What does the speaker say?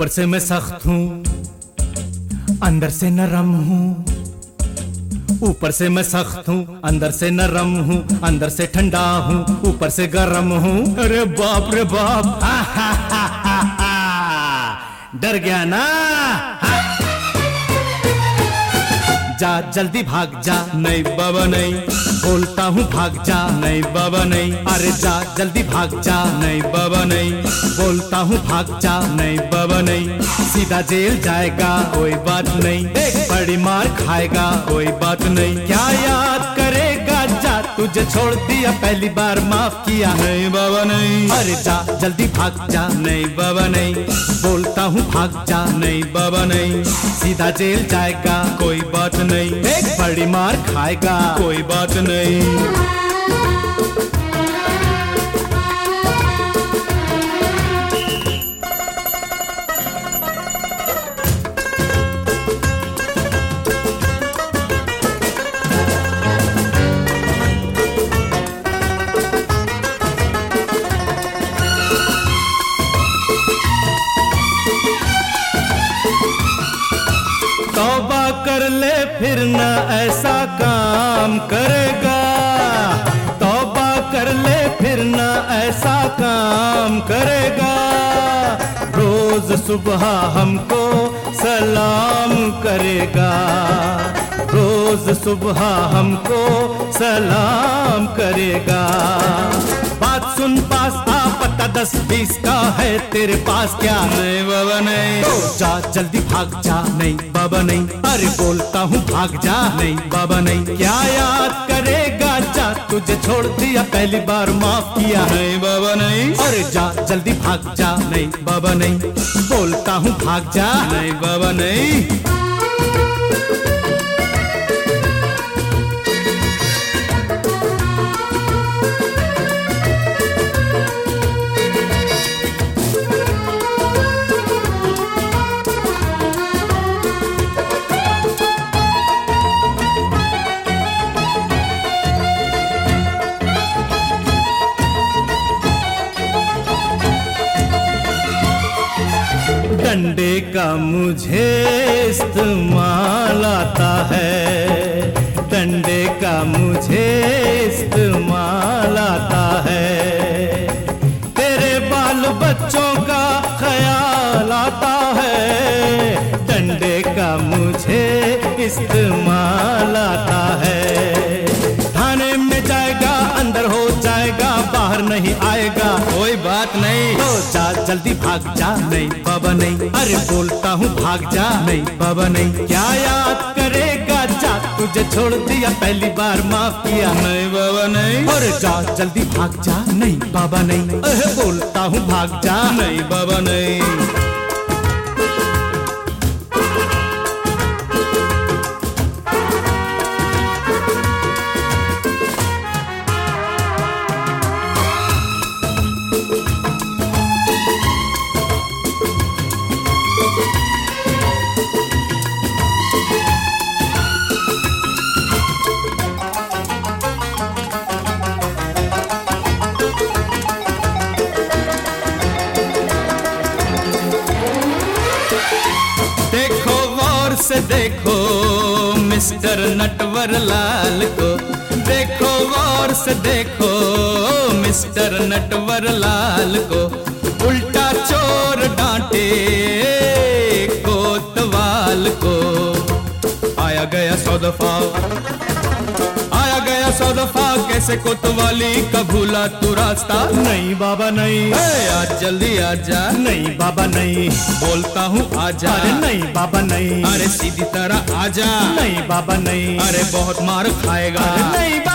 ऊपर से मैं सख्त हूँ, अंदर से नरम हूँ। ऊपर से मैं सख्त हूँ, अंदर से नरम हूँ, अंदर से ठंडा हूँ, ऊपर से गर्म हूँ। अरे बाप रे बाप, हा हा हा हा हा, डर गया ना? जा जल्दी भाग जा, नहीं बाबा नहीं। बोलता हूँ भाग जा, नहीं बाबा नहीं। अरे जा जल्दी भाग जा, नहीं बाबा नहीं। बोलता हूँ भाग जा, नहीं बाबा नहीं। सीधा जेल जाएगा कोई बात नहीं, बड़ी मार खाएगा कोई बात नहीं। क्या याद करेगा, जा तुझे छोड़ दिया पहली बार माफ किया, नहीं बाबा नहीं। अरे जा जल्दी भाग जा, नहीं बाबा नहीं। बोलता हूँ भाग जा, नहीं बाबा नहीं। सीधा जेल जाएगा कोई बात नहीं, एक बड़ी मार खाएगा कोई बात नहीं। तौबा कर ले फिर ना ऐसा काम करेगा। तौबा कर ले फिर ना ऐसा काम करेगा। रोज सुबह हमको सलाम करेगा। रोज सुबह हमको सलाम करेगा। बात सुन पास आ, पता 10-20 का है तेरे पास क्या? नहीं बाबा नहीं। तो जा जल्दी भाग जा, नहीं बाबा नहीं। अरे बोलता हूँ भाग जा, नहीं बाबा नहीं। क्या याद करेगा, जा तुझे छोड़ दिया पहली बार माफ किया, नहीं बाबा नहीं। अरे जा जल्दी भाग जा, नहीं बाबा नहीं। बोलता हूँ भाग जा, नहीं बाबा नहीं। डंडे का मुझे इस्तेमाल आता है। डंडे का मुझे इस्तेमाल आता है। तेरे बाल बच्चों का ख्याल आता है। डंडे का मुझे इस्तेमाल आता है। थाने में जाएगा, अंदर हो जाएगा, बाहर नहीं आएगा, कोई बात नहीं। तो जा जल्दी भाग जा, नहीं बाबा नहीं। अरे बोलता हूँ भाग जा, नहीं बाबा नहीं। क्या याद करेगा, जा तुझे छोड़ दिया पहली बार माफ किया, नहीं बाबा नहीं। और जा जल्दी भाग जा, नहीं बाबा नहीं। अरे बोलता हूँ भाग जा, नहीं बाबा नहीं। देखो गौर से देखो मिस्टर नटवर लाल को। देखो गौर से देखो मिस्टर नटवर लाल को। उल्टा चोर डांटे कोतवाल को। आया गया 100 दफा, आया गया 100 दफा, कैसे कोतवाली का भूला तू रास्ता, नहीं बाबा नहीं। आज जल्दी आजा, नहीं बाबा नहीं। बोलता हूँ आजा, अरे नहीं बाबा नहीं। अरे सीधी तरह आजा, नहीं बाबा नहीं। अरे बहुत मार खाएगा, नहीं बाबा।